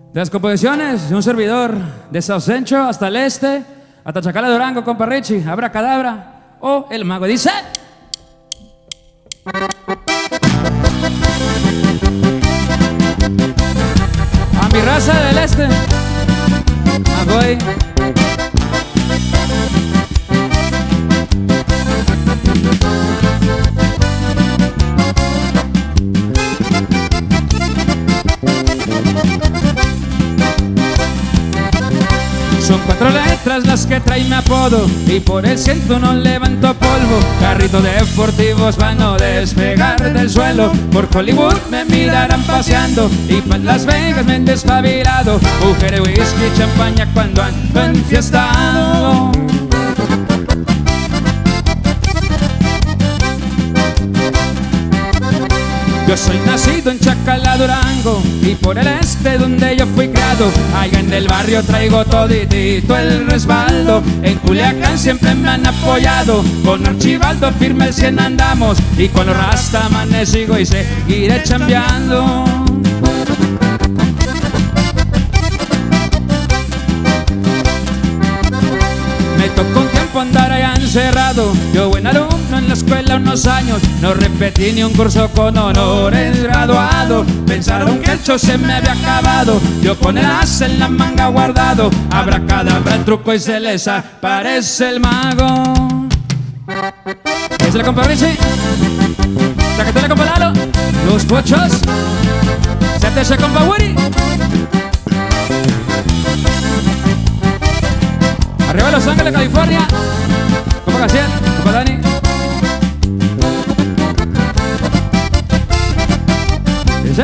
De las composiciones de un servidor de South Centro hasta el este, hasta Chacala Durango, compa Richie, Abracadabra o El Mago. Dice: a mi raza del este, voy. Son 4 letras las que trae mi apodo y por el 101 levanto polvo. Carrito deportivos van a despegar del suelo. Por Hollywood me mirarán paseando y pa' Las Vegas me han despabilado. Mujeres, whisky, champaña cuando ando enfiestado. Yo soy nacido en Chacala, Durango, y por el este donde yo fui criado. Allá en el barrio traigo toditito el respaldo. En Culiacán siempre me han apoyado. Con Archibaldo firme el 100 andamos, y con los Rastamanes sigo y seguiré chambeando. Me tocó un tiempo andar allá encerrado. Yo buen alumno en la escuela unos años, no repetí ni un curso con honores graduado. Pensaron que el show se me había acabado, yo con el as en la manga guardado. Abracadabra el truco y se les aparece el mago. ¿Es la compa Richie? ¿Sacate la compa Lalo? Los pochos. ¿Se te echa compa Woody? Arriba Los Ángeles, California. Compa Gaciel, compa Dani. ¿Dice?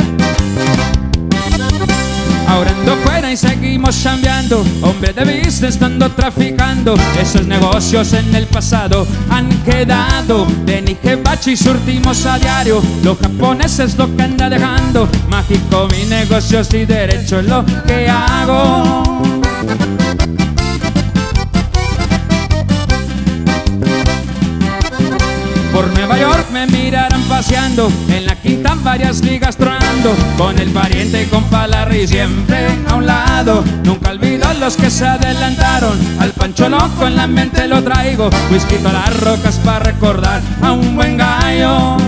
Ahora ando fuera y seguimos chambeando. Hombre de business ando traficando. Esos negocios en el pasado han quedado. De Niquebachi surtimos a diario. Los japoneses lo que anda dejando. Mágico mi negocio y derecho es lo que hago. Por Nueva York me mirarán paseando, en la quinta varias ligas tronando. Con el pariente y compa Larry siempre a un lado. Nunca olvido los que se adelantaron, al Pancho Loco en la mente lo traigo. Whisky a las rocas para recordar a un buen gallo.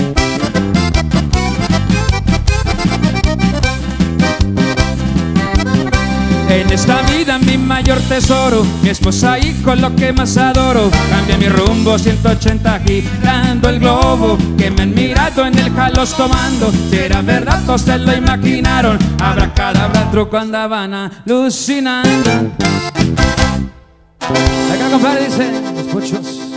En esta vida mi mayor tesoro, mi esposa y con lo que más adoro. Cambia mi rumbo 180 girando el globo. Que me han mirado en el Jalos tomando. Si era verdad o se lo imaginaron. Abracadabra truco andaban alucinando. Acá compadre dice: los pochos.